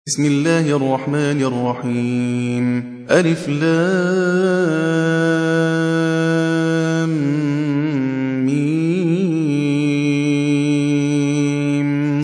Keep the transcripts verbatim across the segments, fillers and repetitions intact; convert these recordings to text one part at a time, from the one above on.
بسم الله الرحمن الرحيم ألف لام ميم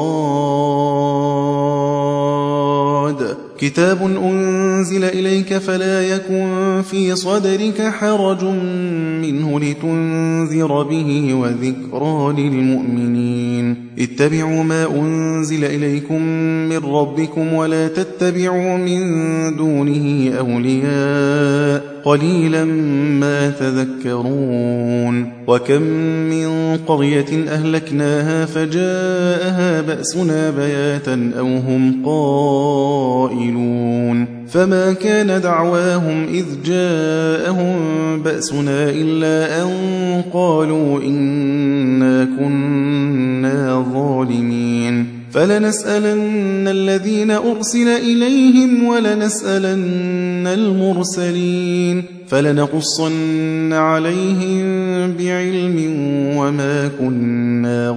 صاد كتاب أنزل إليك فلا يكن في صدرك حرج منه لتنذر به وذكرى للمؤمنين اتبعوا ما أنزل إليكم من ربكم ولا تتبعوا من دونه أولياء قليلا ما تذكرون وكم من قرية أهلكناها فجاءها بأسنا بياتا أو هم قائلون فما كان دعواهم إذ جاءهم بأسنا إلا أن قالوا إنا كنا ظالمين فلنسألن الذين أرسل إليهم ولنسألن المرسلين فلنقصن عليهم بعلم وما كنا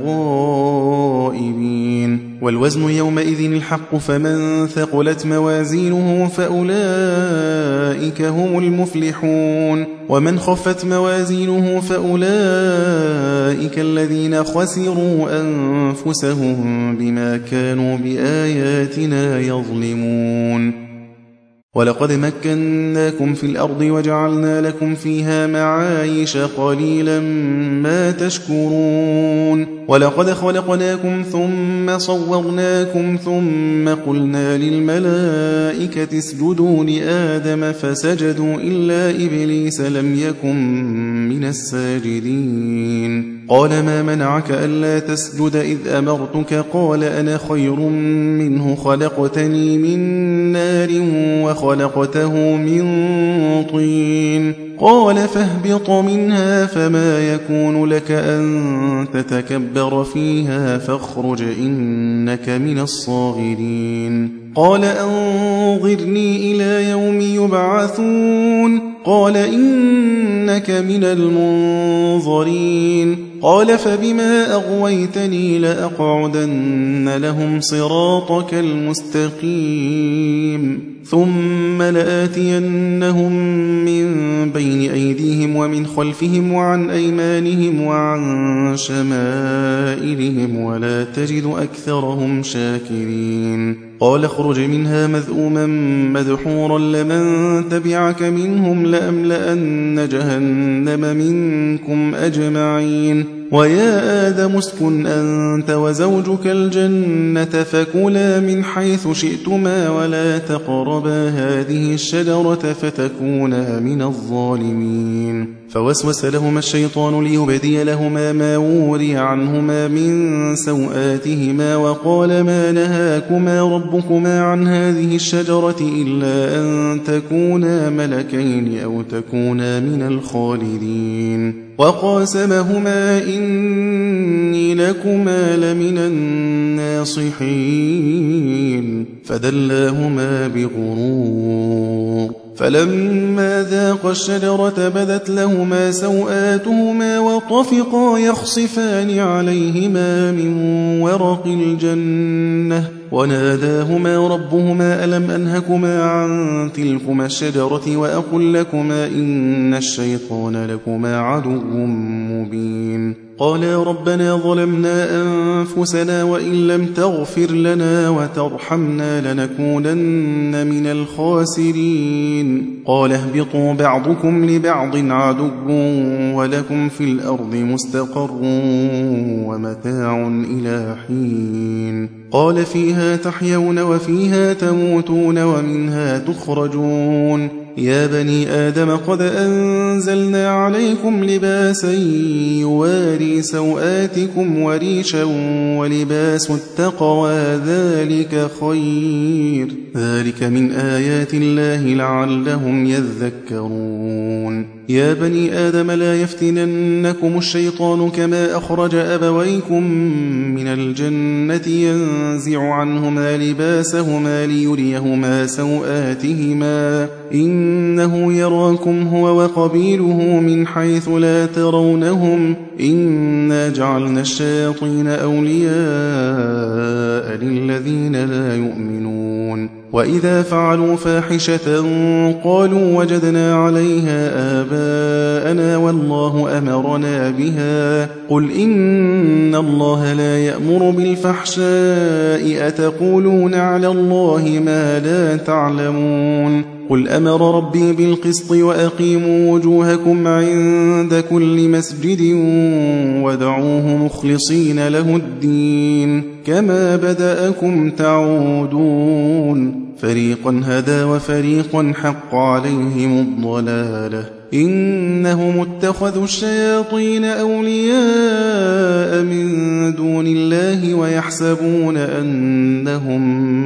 غائبين والوزن يومئذ الحق فمن ثقلت موازينه فأولئك هم المفلحون ومن خفت موازينه فأولئك الذين خسروا أنفسهم بما كانوا بآياتنا يظلمون ولقد مكناكم في الأرض وجعلنا لكم فيها معايش قليلا ما تشكرون ولقد خلقناكم ثم صورناكم ثم قلنا للملائكة اسجدوا لآدم فسجدوا إلا إبليس لم يكن من الساجدين قال ما منعك ألا تسجد إذ أمرتك قال أنا خير منه خلقتني من نار وخلقته من طين قال فاهبط منها فما يكون لك أن تتكبر فيها فاخرج إنك من الصاغرين قال أنظرني إلى يوم يبعثون قال إنك من المنظرين قال فبما أغويتني لأقعدن لهم صراطك المستقيم ثم لآتينهم من بين أيديهم ومن خلفهم وعن أيمانهم وعن شمائلهم ولا تجد أكثرهم شاكرين قال اخرج منها مذءوما مدحورا لمن تبعك منهم لأملأن جهنم منكم أجمعين ويا آدم اسكن أنت وزوجك الجنة فكلا من حيث شئتما ولا تقربا هذه الشجرة فتكونا من الظالمين فوسوس لهما الشيطان ليبدي لهما ما وري عنهما من سوآتهما وقال ما نهاكما ربكما عن هذه الشجرة إلا أن تكونا ملكين أو تكونا من الخالدين وقاسمهما إني لكما لمن الناصحين فدلاهما بغرور فلما ذاقا الشجرة بدت لهما سوآتهما وطفقا يخصفان عليهما من ورق الجنة وناداهما ربهما ألم أنهكما عن تلكما الشجرة وأقل لكما إن الشيطان لكما عدو مبين قالا ربنا ظلمنا أنفسنا وإن لم تغفر لنا وترحمنا لنكونن من الخاسرين قال اهبطوا بعضكم لبعض عدو ولكم في الأرض مستقر ومتاع إلى حين قال فيها تحيون وفيها تموتون ومنها تخرجون يا بني آدم قد أنزلنا عليكم لباسا يواري سوآتكم وريشا ولباس التقوى ذلك خير ذلك من آيات الله لعلهم يذكرون يا بني آدم لا يفتننكم الشيطان كما أخرج أبويكم من الجنة ينزل ينزع عنهما لباسهما ليريهما سوآتهما إنه يراكم هو وقبيله من حيث لا ترونهم إنا جعلنا الشياطين أولياء للذين لا يؤمنون وإذا فعلوا فاحشة قالوا وجدنا عليها آباءنا والله أمرنا بها قل إن الله لا يأمر بالفحشاء أتقولون على الله ما لا تعلمون قل أمر ربي بالقسط وأقيموا وجوهكم عند كل مسجد ودعوه مخلصين له الدين كما بدأكم تعودون فريقا هدى وفريقا حق عليهم الضلالة إنهم اتخذوا الشياطين أولياء من دون الله ويحسبون أنهم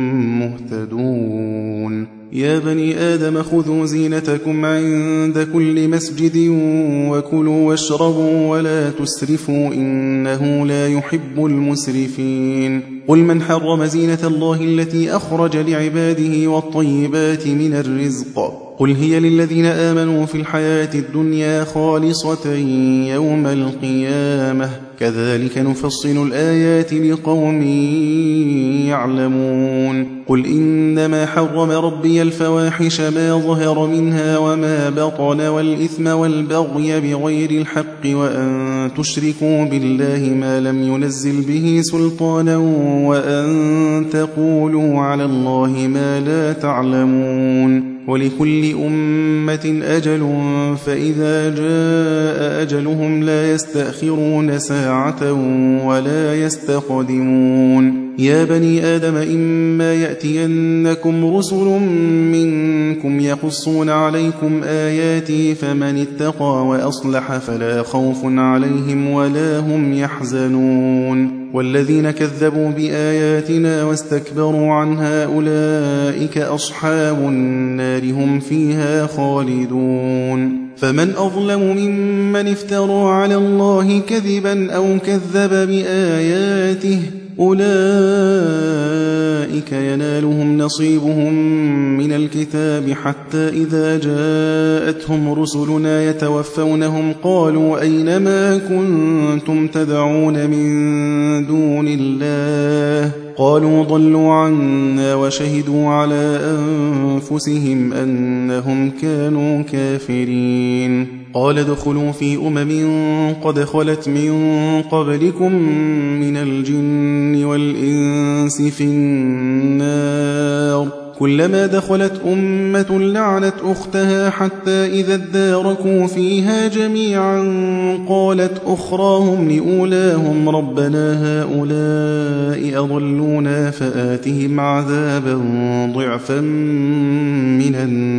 مهتدون يا بني آدم خذوا زينتكم عند كل مسجد وكلوا واشربوا ولا تسرفوا إنه لا يحب المسرفين قل من حرم زينة الله التي أخرج لعباده والطيبات من الرزق قل هي للذين آمنوا في الحياة الدنيا خالصة يوم القيامة كذلك نفصل الآيات لقوم يعلمون قل إنما حرم ربي الفواحش ما ظهر منها وما بطن والإثم والبغي بغير الحق وأن تشركوا بالله ما لم ينزل به سلطانا وأن تقولوا على الله ما لا تعلمون ولكل أمة أجل فإذا جاء أجلهم لا يستأخرون ساعة ولا يستقدمون يا بني آدم إما يأتينكم رسل منكم يقصون عليكم آياتي فمن اتقى وأصلح فلا خوف عليهم ولا هم يحزنون والذين كذبوا بآياتنا واستكبروا عنها أولئك أصحاب النار هم فيها خالدون فمن أظلم ممن افترى على الله كذبا أو كذب بآياته أولئك ينالهم نصيبهم من الكتاب حتى إذا جاءتهم رسلنا يتوفونهم قالوا أينما كنتم تدعون من دون الله قالوا ضلوا عنا وشهدوا على أنفسهم أنهم كانوا كافرين قال ادخلوا في أمم قد خلت من قبلكم من الجن والإنس في النار كلما دخلت أمة لعنت أختها حتى إذا اداركوا فيها جميعا قالت أخراهم لأولاهم ربنا هؤلاء أضلونا فآتهم عذابا ضعفا من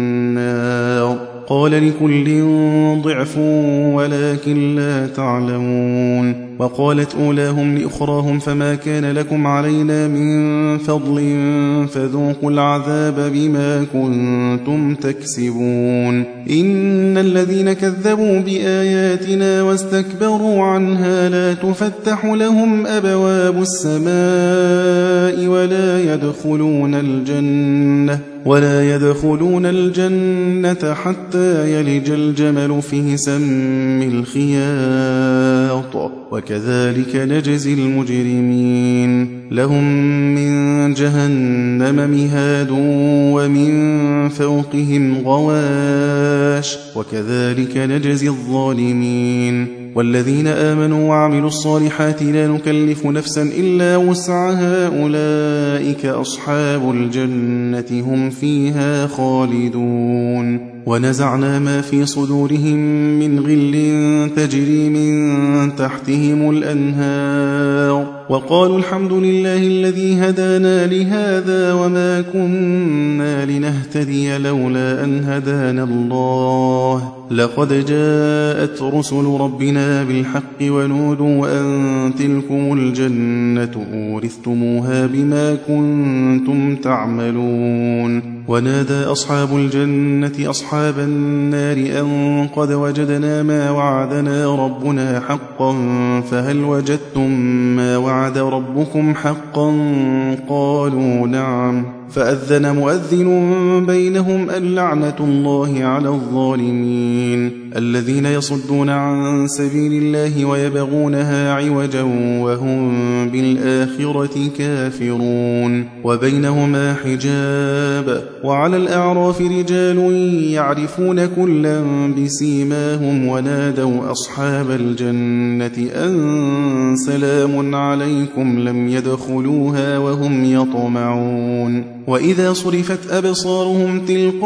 النار قال لكل ضعف ولكن لا تعلمون وقالت أولاهم لأخراهم فما كان لكم علينا من فضل فذوقوا العذاب بما كنتم تكسبون إن الذين كذبوا بآياتنا واستكبروا عنها لا تفتح لهم أبواب السماء ولا يدخلون الجنة ولا يدخلون الجنة حتى يلج الجمل في سم الخياط وكذلك نجزي المجرمين لهم من جهنم مهاد ومن فوقهم غواش وكذلك نجزي الظالمين والذين آمنوا وعملوا الصالحات لا نكلف نفسا إلا وسعها أولئك أصحاب الجنة هم فيها خالدون ونزعنا ما في صدورهم من غل تجري من تحتهم الأنهار وقالوا الحمد لله الذي هدانا لهذا وما كنا لنهتدي لولا أن هدانا الله لقد جاءت رسل ربنا بالحق ونودوا أن تلكم الجنة أورثتموها بما كنتم تعملون ونادى أصحاب الجنة أصحاب النار أن قد وجدنا ما وعدنا ربنا حقا فهل وجدتم ما وعد ربكم حقا؟ قالوا نعم. فأذن مؤذن بينهم اللعنة الله على الظالمين الذين يصدون عن سبيل الله ويبغونها عوجا وهم بالآخرة كافرون وبينهما حجاب وعلى الأعراف رجال يعرفون كلا بسيماهم ونادوا أصحاب الجنة أن سلام عليكم لم يدخلوها وهم يطمعون وإذا صرفت أبصارهم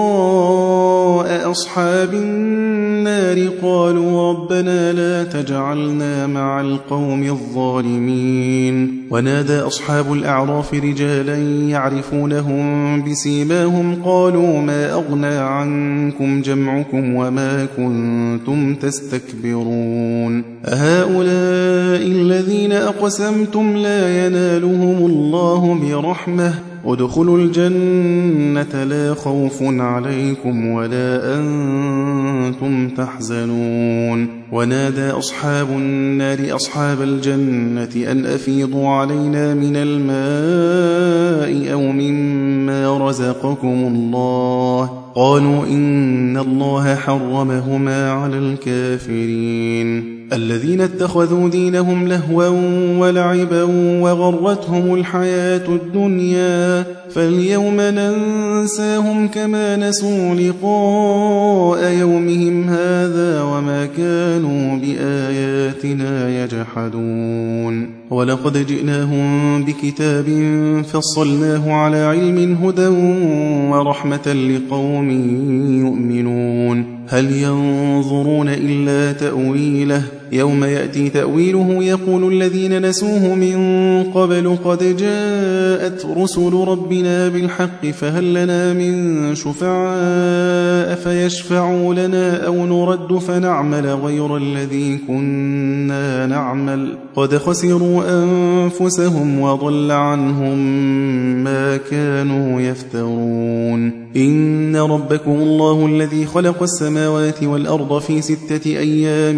تلقاء أصحاب النار قالوا ربنا لا تجعلنا مع القوم الظالمين ونادى أصحاب الأعراف رجالا يعرفونهم بسيماهم قالوا ما أغنى عنكم جمعكم وما كنتم تستكبرون أهؤلاء الذين أقسمتم لا ينالهم الله برحمة ادخلوا الجنة لا خوف عليكم ولا أنتم تحزنون ونادى أصحاب النار أصحاب الجنة أن أفيضوا علينا من الماء أو مما رزقكم الله قالوا إن الله حرمهما على الكافرين الذين اتخذوا دينهم لهوا ولعبا وغرتهم الحياة الدنيا فاليوم ننساهم كما نسوا لقاء يومهم هذا وما كانوا بآياتنا يجحدون ولقد جئناهم بكتاب فصلناه على علم هدى ورحمة لقوم يؤمنون هل ينظرون إلا تأويله يوم يأتي تأويله يقول الذين نسوه من قبل قد جاءت رسل ربنا بالحق فهل لنا من شفعاء فيشفعوا لنا أو نرد فنعمل غير الذي كنا نعمل قد خسروا أنفسهم وضل عنهم ما كانوا يفترون إن ربكم الله الذي خلق السماوات والأرض في ستة أيام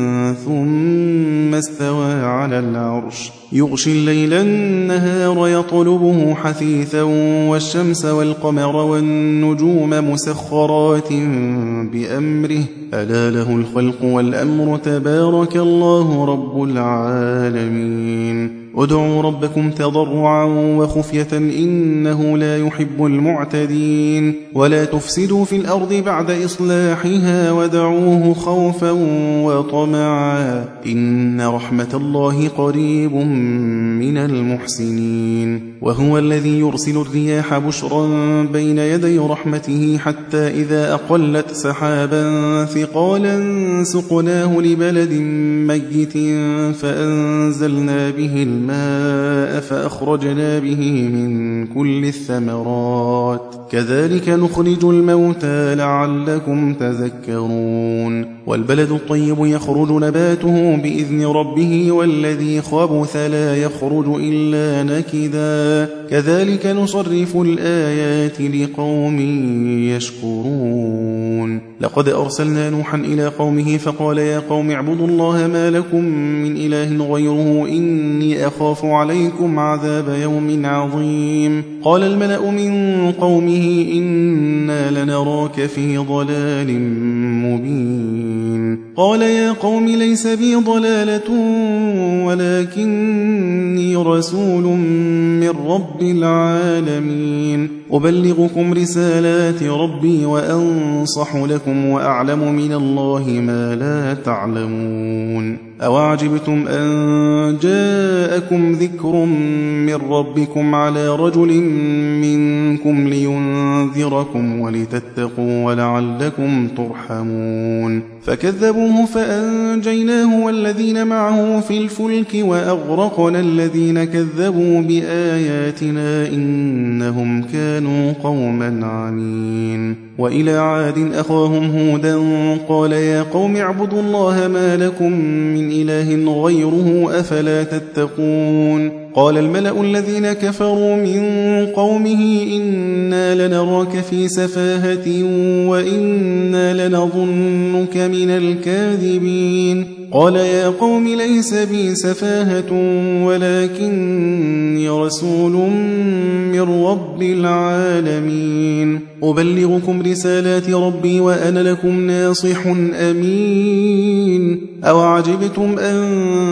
ثم استوى على العرش يغشي الليل النهار يطلبه حثيثا والشمس والقمر والنجوم مسخرات بأمره ألا له الخلق والأمر تبارك الله رب العالمين ادعوا ربكم تضرعا وخفية إنه لا يحب المعتدين ولا تفسدوا في الأرض بعد إصلاحها ودعوه خوفا وطمعا إن رحمة الله قريب من المحسنين وهو الذي يرسل الرياح بشرا بين يدي رحمته حتى إذا أقلت سحابا ثقالا سقناه لبلد ميت فأنزلنا به الماء فأخرجنا به من كل الثمرات كذلك نخرج الموتى لعلكم تذكرون والبلد الطيب يخرج نباته بإذن ربه والذي خبث لا يخرج إلا نكدا كذلك نصرف الآيات لقوم يشكرون لقد أرسلنا نوحا إلى قومه فقال يا قوم اعبدوا الله ما لكم من إله غيره إني أخاف عليكم عذاب يوم عظيم قال الملأ من قومه إنا لنراك في ضلال مبين قال يا قوم ليس بي ضلالة ولكني رسول من رب العالمين أبلغكم رسالات ربي وأنصح لكم وأعلم من الله ما لا تعلمون أوعجبتم أن جاءكم ذكر من ربكم على رجل منكم لينذركم ولتتقوا ولعلكم ترحمون فكذبوه فأنجيناه والذين معه في الفلك وأغرقنا الذين كذبوا بآياتنا إنهم كانوا قوما عمين وإلى عاد أخاهم هودا قال يا قوم اعبدوا الله ما لكم من إله غيره أفلا تتقون قال الملأ الذين كفروا من قومه إنا لنراك في سفاهة وإنا لنظنك من الكاذبين قال يا قوم ليس بي سفاهة ولكني رسول من رب العالمين أبلغكم رسالات ربي وأنا لكم ناصح أمين أوعجبتم أن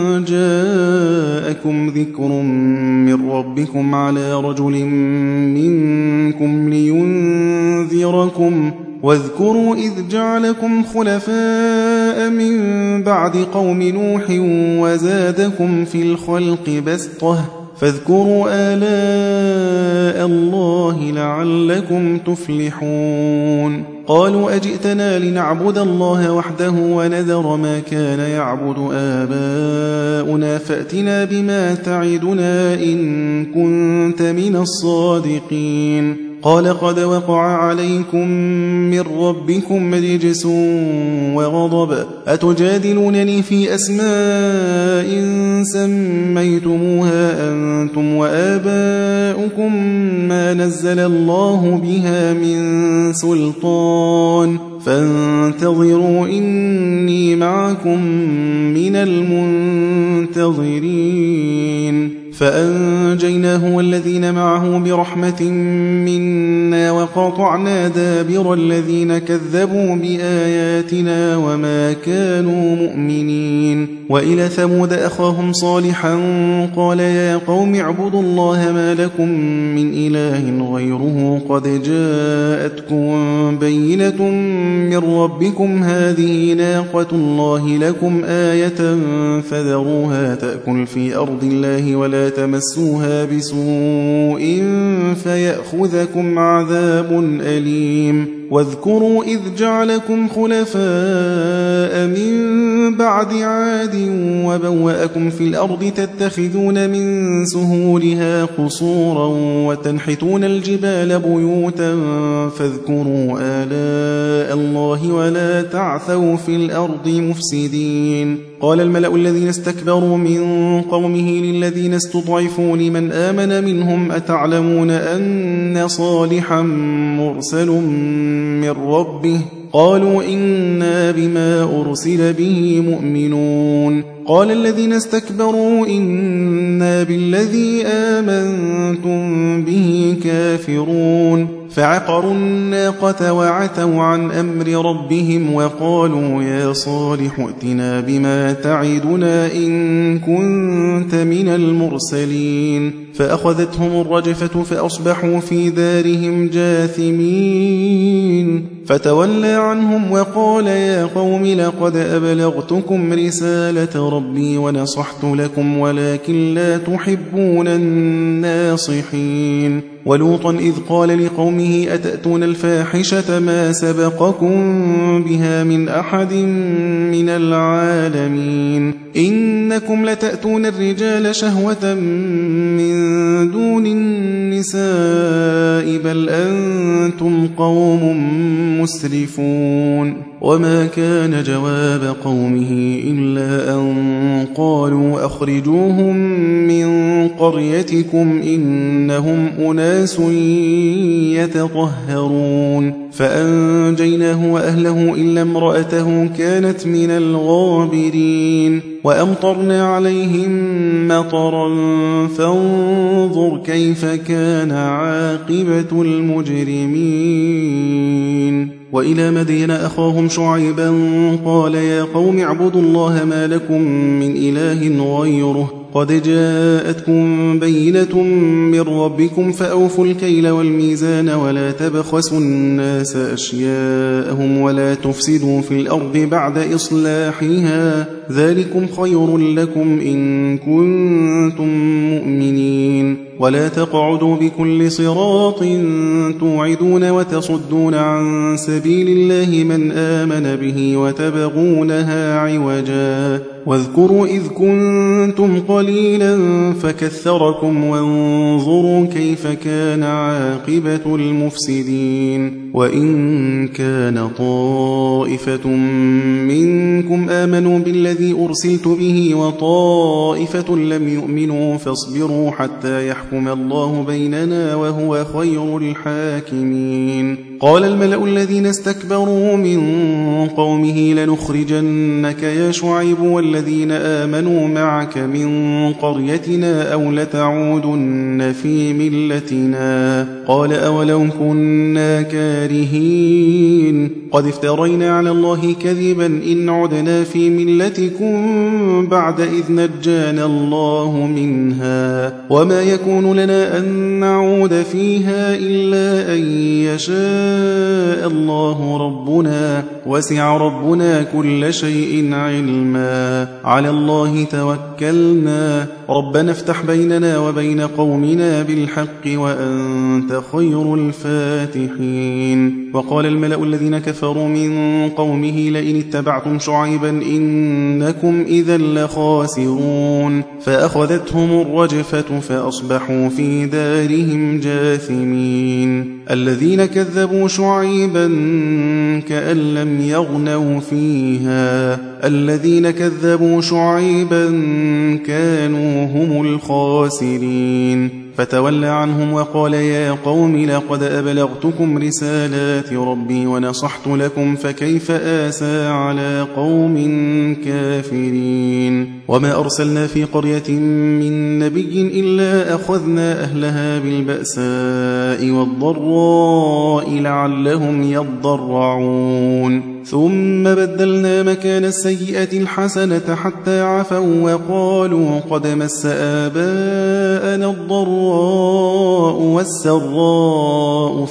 جاءكم ذكر من ربكم على رجل منكم لينذركم واذكروا إذ جعلكم خلفاء من بعد قوم نوح وزادكم في الخلق بسطة فاذكروا آلاء الله لعلكم تفلحون قالوا أجئتنا لنعبد الله وحده ونذر ما كان يعبد آباؤنا فأتنا بما تعدنا إن كنت من الصادقين قال قد وقع عليكم من ربكم رجس وغضب أتجادلونني في أسماء سميتموها أنتم وآباؤكم ما نزل الله بها من سلطان فانتظروا إني معكم من المنتظرين فأنجيناه والذين معه برحمة منا وقطعنا دابر الذين كذبوا بآياتنا وما كانوا مؤمنين وإلى ثمود أخاهم صالحا قال يا قوم اعبدوا الله ما لكم من إله غيره قد جاءتكم بينة من ربكم هذه ناقة الله لكم آية فذروها تأكل في أرض الله ولا تمسوها بسوء فيأخذكم عذاب أليم واذكروا إذ جعلكم خلفاء من بعد عاد وبوأكم في الأرض تتخذون من سهولها قصورا وتنحتون الجبال بيوتا فاذكروا آلاء الله ولا تعثوا في الأرض مفسدين قال الملأ الذين استكبروا من قومه للذين استضعفوا لمن آمن منهم أتعلمون أن صالحا مرسل من ربه قالوا إنا بما أرسل به مؤمنون قال الذين استكبروا إنا بالذي آمنتم به كافرون فعقروا الناقة وعتوا عن أمر ربهم وقالوا يا صالح ائتنا بما تعدنا إن كنت من المرسلين فأخذتهم الرجفة فأصبحوا في دارهم جاثمين فتولى عنهم وقال يا قوم لقد أبلغتكم رسالة ربي ونصحت لكم ولكن لا تحبون الناصحين ولوطا إذ قال لقومه أتأتون الفاحشة ما سبقكم بها من أحد من العالمين إنكم لتأتون الرجال شهوة من دون النساء بل أنتم قوم مسرفون وما كان جواب قومه إلا أن قالوا أخرجوهم من قريتكم إنهم أناس يتطهرون فأنجيناه وأهله إلا امرأته كانت من الغابرين وأمطرنا عليهم مطرا فانظر كيف كان عاقبة المجرمين وإلى مدين أخاهم شعيبا قال يا قوم اعبدوا الله ما لكم من إله غيره قد جاءتكم بينة من ربكم فأوفوا الكيل والميزان ولا تبخسوا الناس أشياءهم ولا تفسدوا في الأرض بعد إصلاحها ذلكم خير لكم إن كنتم مؤمنين ولا تقعدوا بكل صراط توعدون وتصدون عن سبيل الله من آمن به وتبغونها عوجا واذكروا إذ كنتم قليلا فكثركم وانظروا كيف كان عاقبة المفسدين وإن كان طائفة منكم آمنوا بالذي أرسلت به وطائفة لم يؤمنوا فاصبروا حتى يحكم الله بيننا وهو خير الحاكمين قال الملأ الذين استكبروا من قومه لنخرجنك يا شعيب والذين آمنوا معك من قريتنا أو لتعودن في ملتنا قال أولو كنا كارهين قد افترينا على الله كذبا إن عدنا في ملتكم بعد إذ نجانا الله منها وما يكون لنا أن نعود فيها إلا أن يشاء الله ربنا وسع ربنا كل شيء علما على الله توكلنا ربنا افتح بيننا وبين قومنا بالحق وأنت خير الفاتحين وقال الملأ الذين كفروا من قومه لئن اتبعتم شعيبا إنكم إذا لخاسرون فأخذتهم الرجفة فأصبحوا في دارهم جاثمين الذين كذبوا شعيبا كأن لم يغنوا فيها الذين كذبوا شعيبا كانوا هم الخاسرين فتولى عنهم وقال يا قوم لقد أبلغتكم رسالات ربي ونصحت لكم فكيف آسى على قوم كافرين وما أرسلنا في قرية من نبي إلا أخذنا أهلها بالبأساء والضراء لعلهم يضرعون ثم بدلنا مكان السيئة الحسنة حتى عفوا وقالوا قد مس آباءنا الضراء والسراء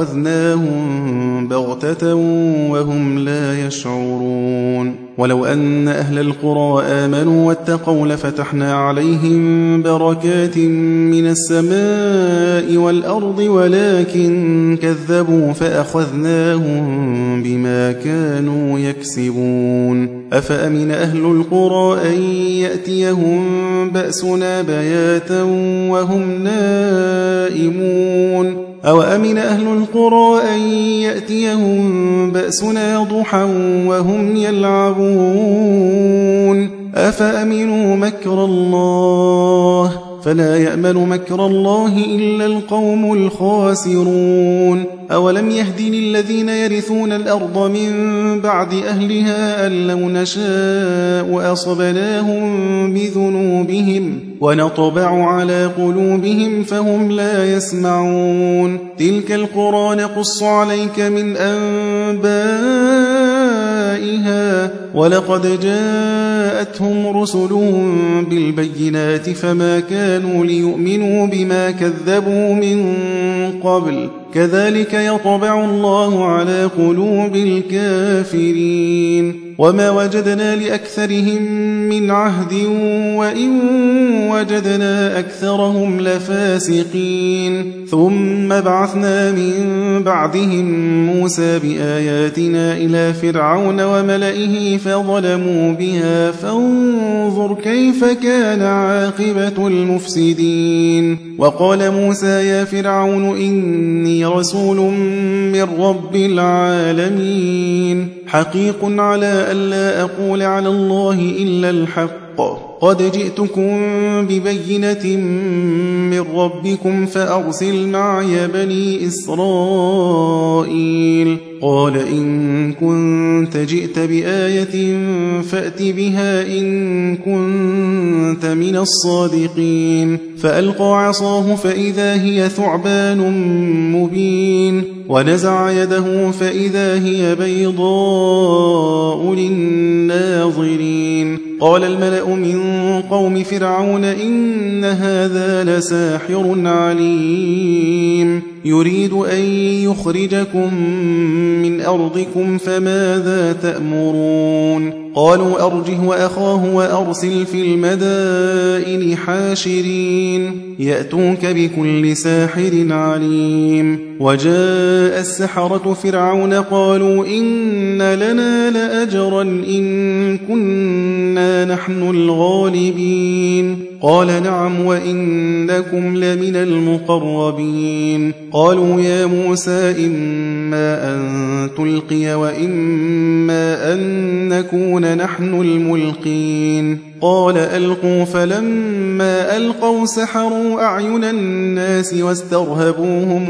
فأخذناهم بغتة وهم لا يشعرون ولو أن أهل القرى آمنوا واتقوا لفتحنا عليهم بركات من السماء والأرض ولكن كذبوا فأخذناهم بما كانوا يكسبون أفأمن أهل القرى أن يأتيهم بأسنا بياتا وهم نائمون أو أمن أهل القرى أن يأتيهم بأسنا ضحى وهم يلعبون أفأمنوا مكر الله فلا يأمن مكر الله إلا القوم الخاسرون أولم يهد للذين يرثون الأرض من بعد أهلها أن لو نشاء أصبناهم بذنوبهم ونطبع على قلوبهم فهم لا يسمعون تلك القرى نقص عليك من أنبائها ولقد جاءتهم رسلهم بالبينات فما كانوا ليؤمنوا بما كذبوا من قبل كذلك يطبع الله على قلوب الكافرين وما وجدنا لأكثرهم من عهد وإن وجدنا أكثرهم لفاسقين ثم بعثنا من بعدهم موسى بآياتنا إلى فرعون وملئه فظلموا بها فانظر كيف كان عاقبة المفسدين وقال موسى يا فرعون إني رسول من رب العالمين حقيق على ألا أقول على الله إلا الحق قد جئتكم ببينة من ربكم فأرسل معي بني إسرائيل قال إن كنت جئت بآية فأت بها إن كنت من الصادقين فألقى عصاه فإذا هي ثعبان مبين ونزع يده فإذا هي بيضاء للناظرين قال الملأ من قوم فرعون إن هذا لساحر عليم يريد أن يخرجكم من أرضكم فماذا تأمرون قالوا أرجه وأخاه وأرسل في المدائن حاشرين يأتوك بكل ساحر عليم وجاء السحرة فرعون قالوا إن لنا لأجرا إن كنا نحن الغالبين قال نعم وإنكم لمن المقربين قالوا يا موسى إما أن تلقي وإما أن نكون نحن الملقين قال ألقوا فلما ألقوا سحروا أعين الناس واسترهبوهم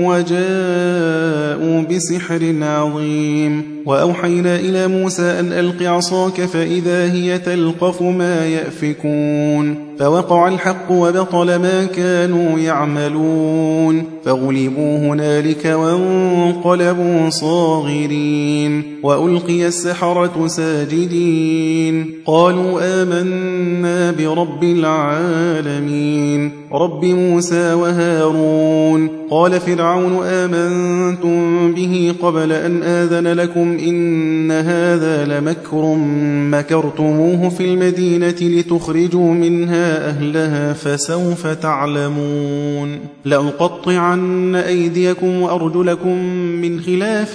وجاءوا بسحر عظيم وأوحينا إلى موسى أن ألق عصاك فإذا هي تلقف ما يأفكون فوقع الحق وبطل ما كانوا يعملون فغلبوا هنالك وانقلبوا صاغرين وألقي السحرة ساجدين قالوا آمنا برب العالمين رب موسى وهارون قال فرعون آمنتم به قبل أن آذن لكم إن هذا لمكر مكرتموه في المدينة لتخرجوا منها أهلها فسوف تعلمون لأقطعن أيديكم وأرجلكم من خلاف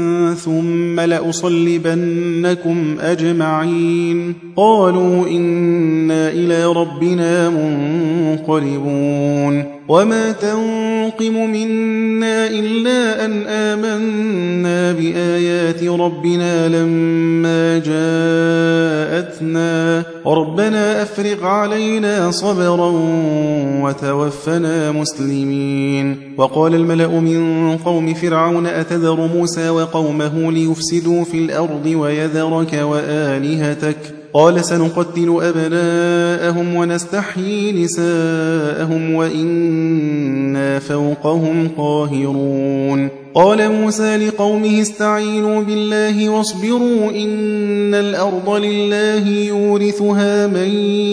ثم لأصلبنكم أجمعين قالوا إنا إلى ربنا منقلبون وما تنقم منا إلا أن آمنا بآيات ربنا لما جاءتنا ربنا أفرغ علينا صبرا وتوفنا مسلمين وقال الملأ من قوم فرعون أتذر موسى وقومه ليفسدوا في الأرض ويذرك وآلهتك قال سنقتل أبناءهم ونستحيي نساءهم وإنا فوقهم قاهرون قال موسى لقومه استعينوا بالله واصبروا إن الأرض لله يورثها من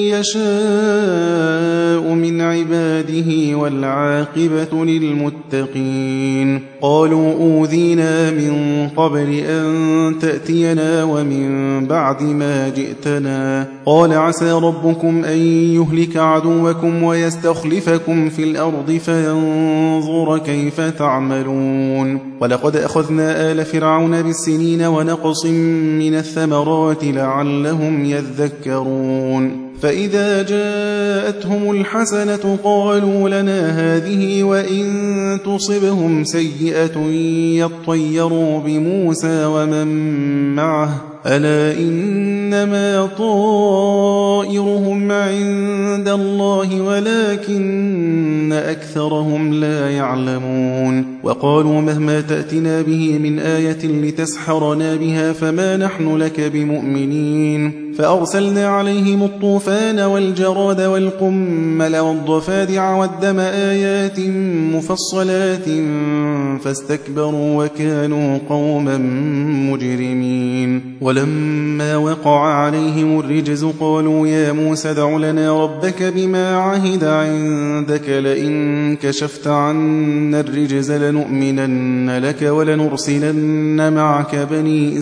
يشاء من عباده والعاقبة للمتقين قالوا أوذينا من قبل أن تأتينا ومن بعد ما جئتنا قال عسى ربكم أن يهلك عدوكم ويستخلفكم في الأرض فينظر كيف تعملون ولقد أخذنا آل فرعون بالسنين ونقص من الثمرات لعلهم يذكرون فإذا جاءتهم الحسنة قالوا لنا هذه وإن تصبهم سيئة يطيروا بموسى ومن معه ألا إنما طائرهم عند الله ولكن أكثرهم لا يعلمون وقالوا مهما تأتنا به من آية لتسحرنا بها فما نحن لك بمؤمنين فأرسلنا عليهم الطوفان والجراد والقمل والضفادع والدم آيات مفصلات فاستكبروا وكانوا قوما مجرمين ولما وقع عليهم الرجز قالوا يا موسى ادع لنا ربك بما عهد عندك لئن كشفت عنا الرجز لنؤمنن لك ولنرسلن معك بني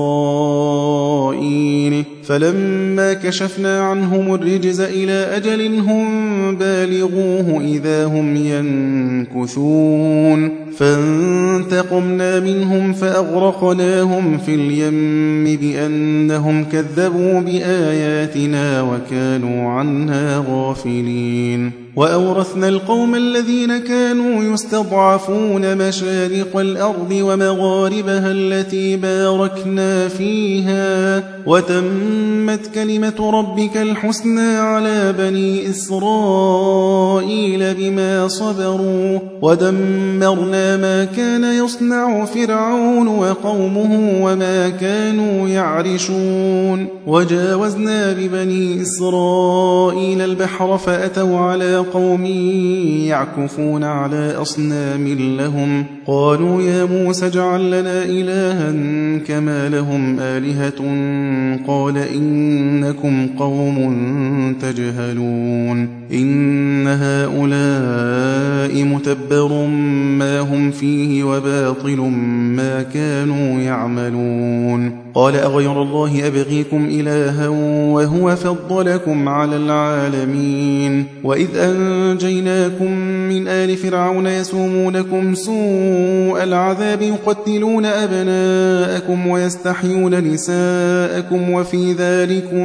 إسرائيل فلما كشفنا عنهم الرجز إلى أجل هم بالغوه إذا هم ينكثون فانتقمنا منهم فأغرقناهم في اليم بأنهم كذبوا بآياتنا وكانوا عنها غافلين وأورثنا القوم الذين كانوا يستضعفون مشارق الأرض ومغاربها التي باركنا فيها وتمت كلمة ربك الحسنى على بني إسرائيل بما صبروا ودمرنا ما كان يصنع فرعون وقومه وما كانوا يعرشون وجاوزنا ببني إسرائيل البحر فأتوا على قوم يعكفون على أصنام لهم قالوا يا موسى اجعل لنا إلها كما لهم آلهة قال إنكم قوم تجهلون إن هؤلاء متبر ما هم فيه وباطل ما كانوا يعملون قال أغير الله أبغيكم إلها وهو فضلكم على العالمين وإذ أنجيناكم من آل فرعون يسومونكم سوء العذاب يقتلون أبناءكم ويستحيون نساءكم وفي ذلكم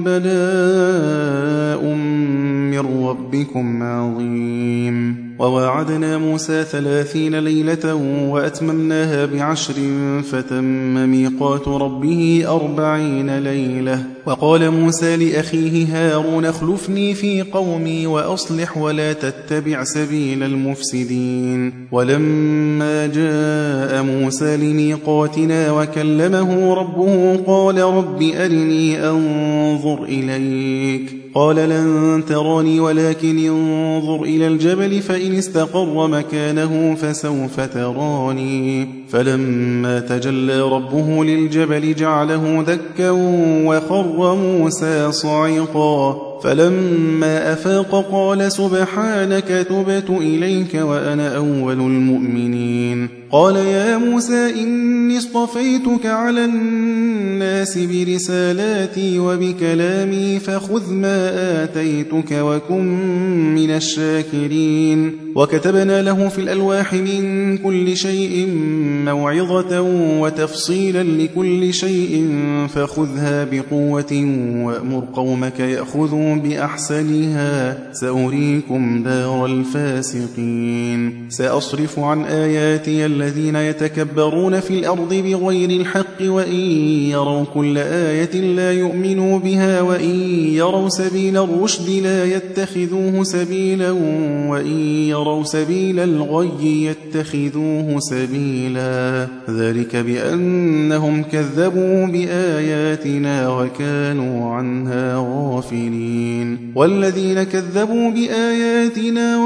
بلاء من ربكم عظيم وواعدنا موسى ثلاثين ليلة وأتممناها بعشر فتم ميقات ربه أربعين ليلة وقال موسى لأخيه هارون اخلفني في قومي وأصلح ولا تتبع سبيل المفسدين ولما جاء موسى لميقاتنا وكلمه ربه قال رب أرني أنظر إليك قال لن تراني ولكن انظر إلى الجبل فإن استقر مكانه فسوف تراني فلما تجلى ربه للجبل جعله دكا وخر موسى صعقا فلما أفاق قال سبحانك تبت إليك وأنا أول المؤمنين قال يا موسى إني اصطفيتك على الناس برسالاتي وبكلامي فخذ ما آتيتك وكن من الشاكرين وكتبنا له في الألواح من كل شيء موعظة وتفصيلا لكل شيء فخذها بقوة وأمر قومك يأخذوا بأحسنها سأريكم دار الفاسقين سأصرف عن آياتي الذين يتكبرون في الأرض بغير الحق وإن يروا كل آية لا يؤمنوا بها وإن يروا سبيل الرشد لا يتخذوه سبيلا وإن يروا سبيل الغي يتخذوه سبيلا ذلك بأنهم كذبوا بآياتنا وكانوا عنها غافلين والذين كذبوا بآياتنا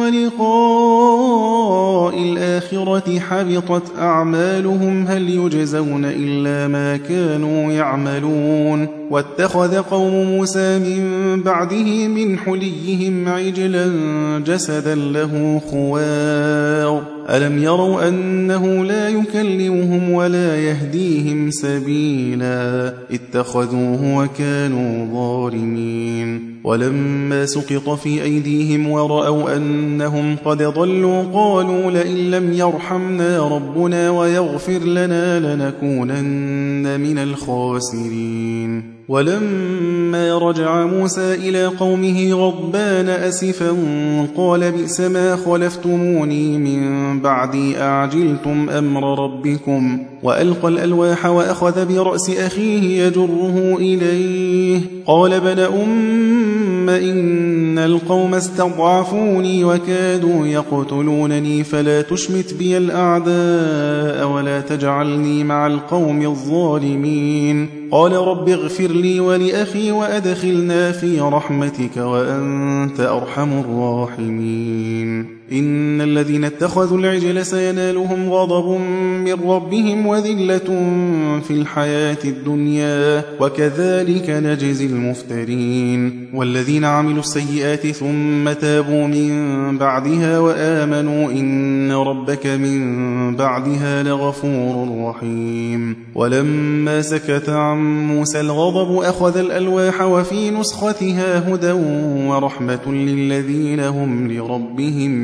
ولقاء الآخرة حبطت أعمالهم هل يجزون إلا ما كانوا يعملون واتخذ قوم موسى من بعده من حليهم عجلا جسدا له خوار ألم يروا أنه لا يكلمهم ولا يهديهم سبيلا اتخذوه وكانوا ظالمين ولما سقط في أيديهم ورأوا أنهم قد ضلوا قالوا لئن لم يرحمنا ربنا ويغفر لنا لنكونن من الخاسرين ولما رجع موسى إلى قومه غضبان أسفا قال بئس ما خلفتموني من بعدي أعجلتم أمر ربكم وألقى الألواح وأخذ برأس أخيه يجره إليه قال بن أم إن القوم استضعفوني وكادوا يقتلونني فلا تشمت بي الأعداء ولا تجعلني مع القوم الظالمين قال رب اغفر لي ولأخي وأدخلنا في رحمتك وأنت أرحم الراحمين إن الذين اتخذوا العجل سينالهم غضب من ربهم وذلة في الحياة الدنيا وكذلك نجزي المفترين والذين عملوا السيئات ثم تابوا من بعدها وآمنوا إن ربك من بعدها لغفور رحيم ولما سكت عن موسى الغضب أخذ الألواح وفي نسختها هدى ورحمة للذين هم لربهم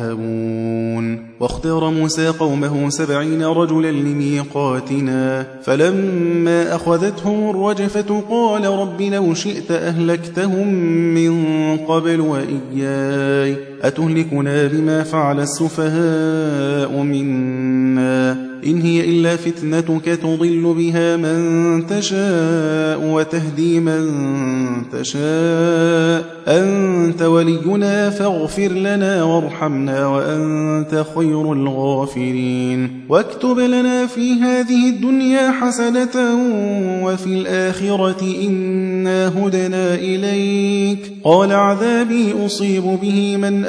يرهبون واختار موسى قومه سبعين رجلا لميقاتنا فلما أخذتهم الرجفة قال رب لو شئت أهلكتهم من قبل وإياي أتهلكنا بما فعل السفهاء منا إن هي إلا فتنتك تضل بها من تشاء وتهدي من تشاء أنت ولينا فاغفر لنا وارحمنا وأنت خير الغافرين واكتب لنا في هذه الدنيا حسنة وفي الآخرة إنا هدنا إليك قال عذابي أصيب به من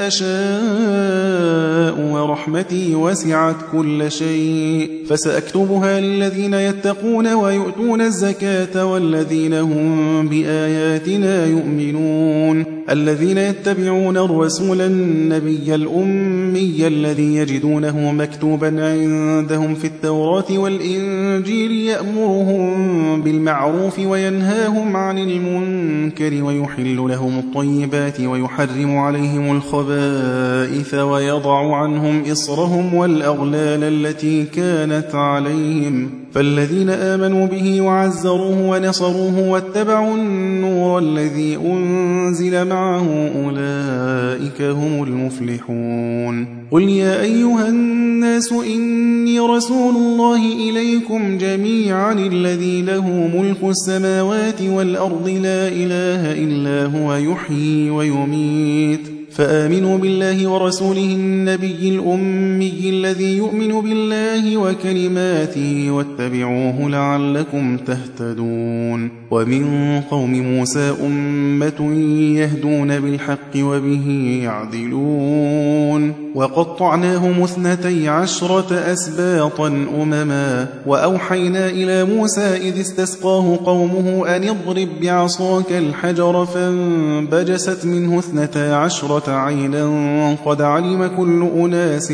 أشاء ورحمتي وسعت كل شيء فسأكتبها للذين يتقون ويؤتون الزكاة والذين هم بآياتنا يؤمنون الذين يتبعون الرسول النبي الأمي الذي يجدونه مكتوبا عندهم في التوراة والإنجيل يأمرهم بالمعروف وينهاهم عن المنكر ويحل لهم الطيبات ويحرم عليهم الخبائث ويضع عنهم إصرهم والأغلال التي كانت عليهم فالذين آمنوا به وعزروه ونصروه واتبعوا النور الذي أنزل معه أولئك هم المفلحون قل يا أيها الناس إني رسول الله إليكم جميعا الذي له ملك السماوات والأرض لا إله إلا هو يحيي ويميت فآمنوا بالله ورسوله النبي الأمي الذي يؤمن بالله وكلماته واتبعوه لعلكم تهتدون ومن قوم موسى أمة يهدون بالحق وبه يعدلون وقطعناهم اثنتي عشرة أسباطا أمما وأوحينا إلى موسى إذ استسقاه قومه أن اضرب بعصاك الحجر فانبجست منه اثنتا عشرة عينا قد علم كل أناس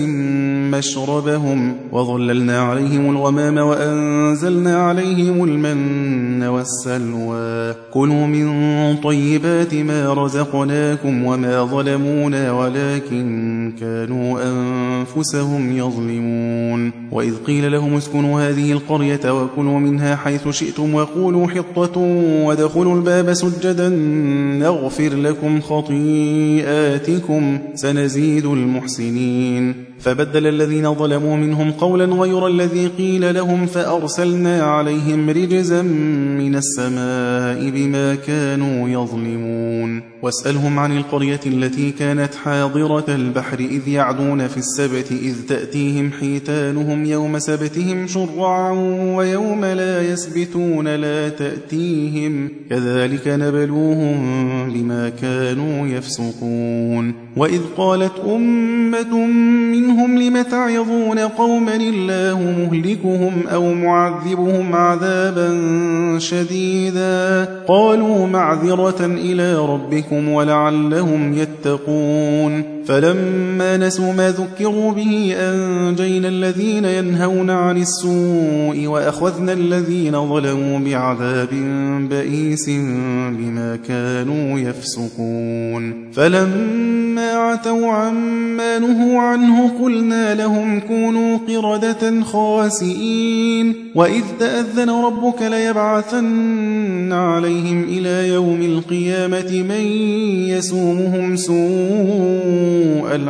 مشربهم وظللنا عليهم الغمام وأنزلنا عليهم المن والسلوى كلوا من طيبات ما رزقناكم وما ظلمونا ولكن كانوا أنفسهم يظلمون وإذ قيل لهم اسكنوا هذه القرية وكلوا منها حيث شئتم وقولوا حطة وادخلوا الباب سجدا نغفر لكم خطيئاتكم سنزيد المحسنين فبدل الذين ظلموا منهم قولا غير الذي قيل لهم فأرسلنا عليهم رجزا من السماء بما كانوا يظلمون واسألهم عن القرية التي كانت حاضرة البحر إذ يعدون في السبت إذ تأتيهم حيتانهم يوم سبتهم شرعا ويوم لا يسبتون لا تأتيهم كذلك نبلوهم بما كانوا يفسقون وإذ قالت أمة منهم لم تعظون قوما الله مهلكهم أو معذبهم عذابا شديدا قالوا معذرة إلى ربكم ولعلهم يتقون فلما نسوا ما ذكروا به أنجينا الذين ينهون عن السوء وأخذنا الذين ظلموا بعذاب بئيس بما كانوا يفسقون فلما عتوا عما نهوا عنه قلنا لهم كونوا قردة خاسئين وإذ تأذن ربك ليبعثن عليهم إلى يوم القيامة من يسومهم سوء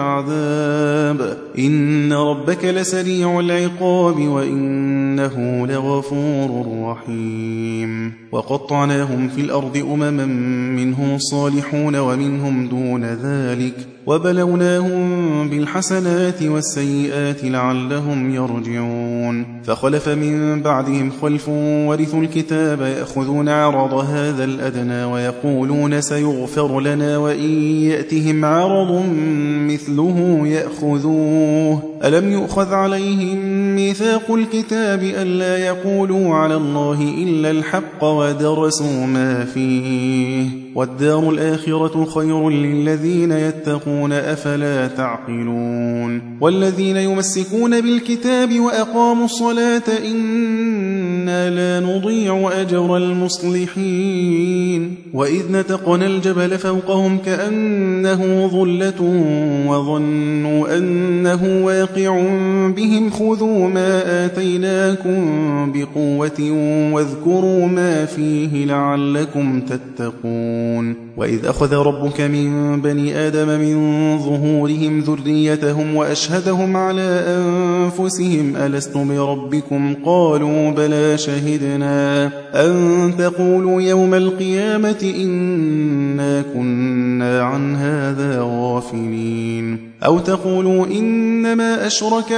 العذاب إن ربك لسريع العقاب وإنه لغفور رحيم وقطعناهم في الأرض أمما منهم الصالحون ومنهم دون ذلك وبلوناهم بالحسنات والسيئات لعلهم يرجعون فخلف من بعدهم خلف ورثوا الكتاب يأخذون عرض هذا الأدنى ويقولون سيغفر لنا وإن يأتهم عرض مثله يأخذوه ألم يؤخذ عليهم ميثاق الكتاب ألا يقولوا على الله إلا الحق ودرسوا ما فيه والدار الآخرة خير للذين يتقون أفلا تعقلون والذين يمسكون بالكتاب وأقاموا الصلاة إنا لا نضيع أجر المصلحين وإذ نتقنا الجبل فوقهم كأنه ظلة وظنوا أنه واقع بهم خذوا ما آتيناكم بقوة واذكروا ما فيه لعلكم تتقون وإذ أخذ ربك من بني آدم من ظهورهم ذريتهم وأشهدهم على أنفسهم ألست بربكم قالوا بلى شهدنا أن تقولوا يوم القيامة إنا كنا عن هذا غافلين أو تقولوا إنما أشرك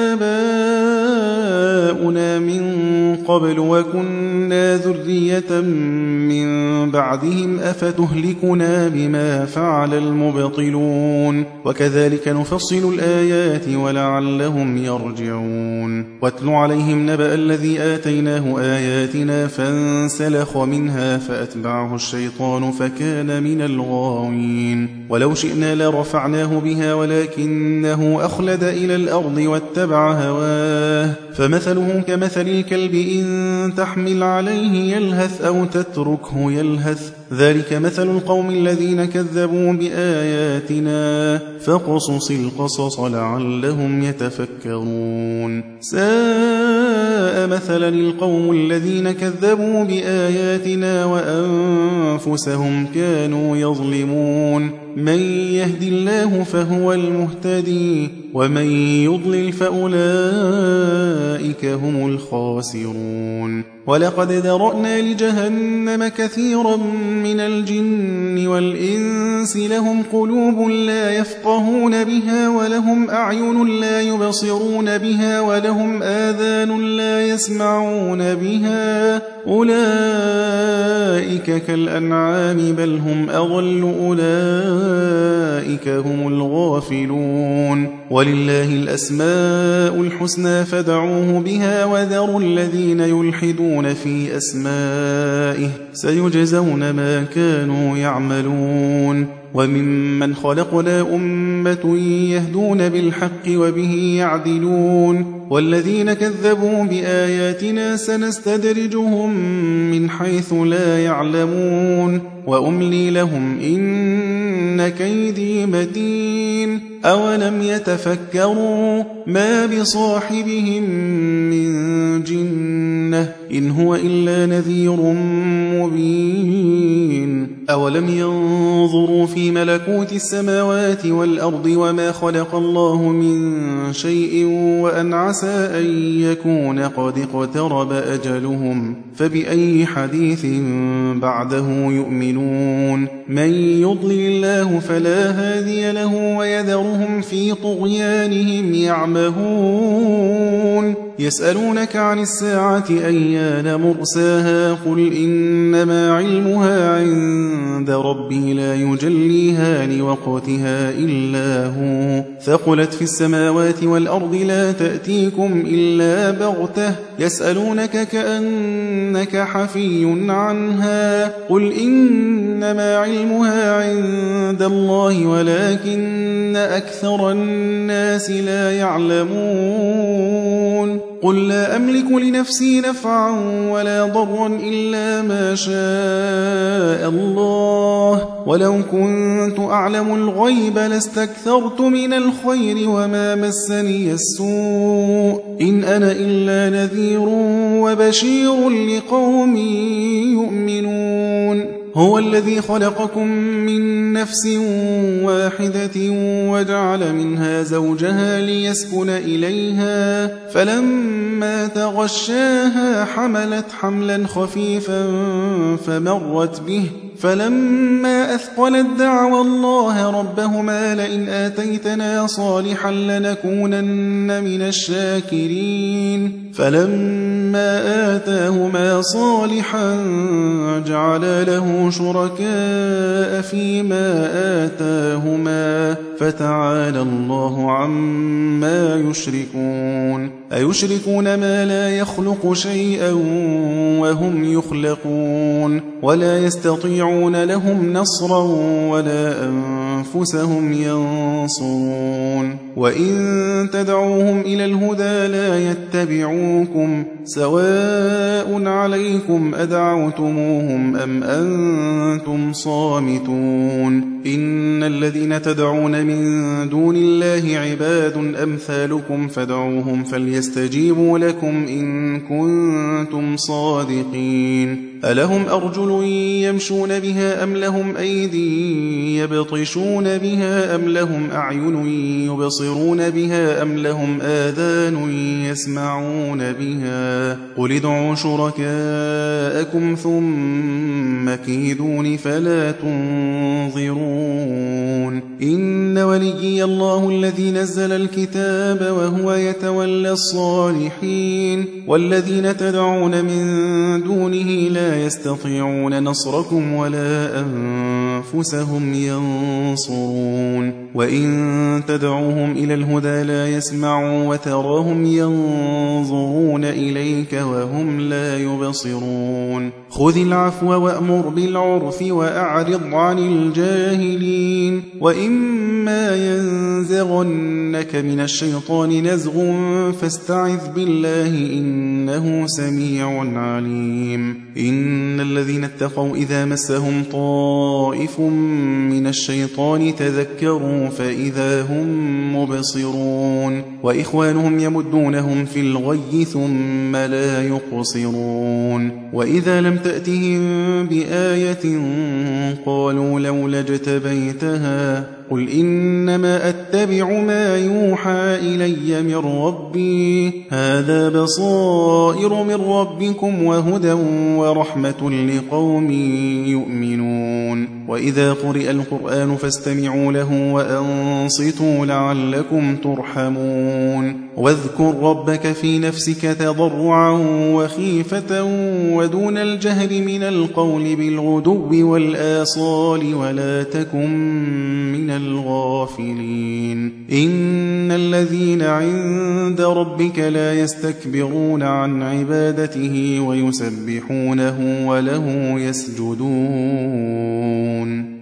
آباؤنا من قبل وكنا ذرية من بعدهم أفتهلكنا بما فعل المبطلون وكذلك نفصل الآيات ولعلهم يرجعون واتل عليهم نبأ الذي آتيناه آياتنا فانسلخ منها فأتبعه الشيطان فكان من الغاوين ولو شئنا لرفعناه بها ولكنه أخلد إلى الأرض واتبع هواه فمثله كمثل الكلب إن تحمل عليه يلهث أو تتركه يلهث ذلك مثل القوم الذين كذبوا بآياتنا فاقصص القصص لعلهم يتفكرون ساء مثلا القوم الذين كذبوا بآياتنا وأنفسهم كانوا يظلمون من يهد الله فهو المهتدي ومن يضلل فأولئك هم الخاسرون ولقد ذرأنا لجهنم كثيرا من الجن والإنس لهم قلوب لا يفقهون بها ولهم أعين لا يبصرون بها ولهم آذان لا يسمعون بها أولئك كالأنعام بل هم أضل أولئك هم الغافلون ولله الأسماء الحسنى فادعوه بها وذروا الذين يلحدون في أسمائه سيجزون ما كانوا يعملون وممن خلقنا أمة يهدون بالحق وبه يعدلون والذين كذبوا بآياتنا سنستدرجهم من حيث لا يعلمون وأملي لهم إن كيدي متين أولم يتفكروا ما بصاحبهم من جنة إن هو إلا نذير مبين أولم ينظروا في ملكوت السماوات والأرض وما خلق الله من شيء وأن عسى أن يكون قد اقترب أجلهم فبأي حديث بعده يؤمنون من يضلل الله فلا هادي له ويذرهم في طغيانهم يعمهون يسألونك عن الساعة أيان مرساها قل إنما علمها عند ربي لا يجليها لوقتها إلا هو ثقلت في السماوات والأرض لا تأتيكم إلا بغتة يسألونك كأنك حفي عنها قل إنما علمها عند الله ولكن أكثر الناس لا يعلمون قل لا أملك لنفسي نفعا ولا ضرا إلا ما شاء الله ولو كنت أعلم الغيب لاستكثرت من الخير وما مسني السوء إن أنا إلا نذير وبشير لقوم يؤمنون هو الذي خلقكم من نفس واحدة وجعل منها زوجها ليسكن إليها فلما تغشاها حملت حملا خفيفا فمرت به فلما أثقلت دعوى الله ربهما لئن آتيتنا صالحا لنكونن من الشاكرين فلما آتاهما صالحا جعل له شركاء فيما آتاهما فتعالى الله عما يشركون أيشركون ما لا يخلق شيئا وهم يخلقون ولا يستطيعون لهم نصرا ولا أنفسهم ينصرون وإن تدعوهم إلى الهدى لا يتبعوكم سواء عليكم أدعوتموهم أم أنتم صامتون إن الذين تدعون من دون الله عباد أمثالكم فادعوهم فليستجيبوا لكم إن كنتم صادقين ألهم أرجل يمشون بها أم لهم أيدي يبطشون بها أم لهم أعين يبصرون بها أم لهم آذان يسمعون بها قل ادعوا شركاءكم ثم كيدون فلا تنظرون إن وليي الله الذي نزل الكتاب وهو يتولى الصالحين والذين تدعون من دونه لا يستطيعون نصركم ولا أنفسهم ينصرون وإن تدعوهم إلى الهدى لا يسمعوا وتراهم ينظرون إليك وهم لا يبصرون خذ العفو وأمر بالعرف وأعرض عن الجاهلين وإما ينزغنك من الشيطان نزغ فاستعذ بالله إنه سميع عليم إن الذين اتقوا إذا مسهم طائف من الشيطان تذكروا فإذا هم مبصرون وإخوانهم يمدونهم في الغي ثم لا يقصرون وإذا لم تأتهم بآية قالوا لولا اجتبيتها قل إنما أتبع ما يوحى إلي من ربي هذا بصائر من ربكم وهدى ورحمة لقوم يؤمنون وإذا قرئ القرآن فاستمعوا له وأنصتوا لعلكم ترحمون واذكر ربك في نفسك تضرعا وخيفة ودون الجهر من القول بالغدو والآصال ولا تكن من الغافلين إن الذين عند ربك لا يستكبرون عن عبادته ويسبحونه وله يسجدون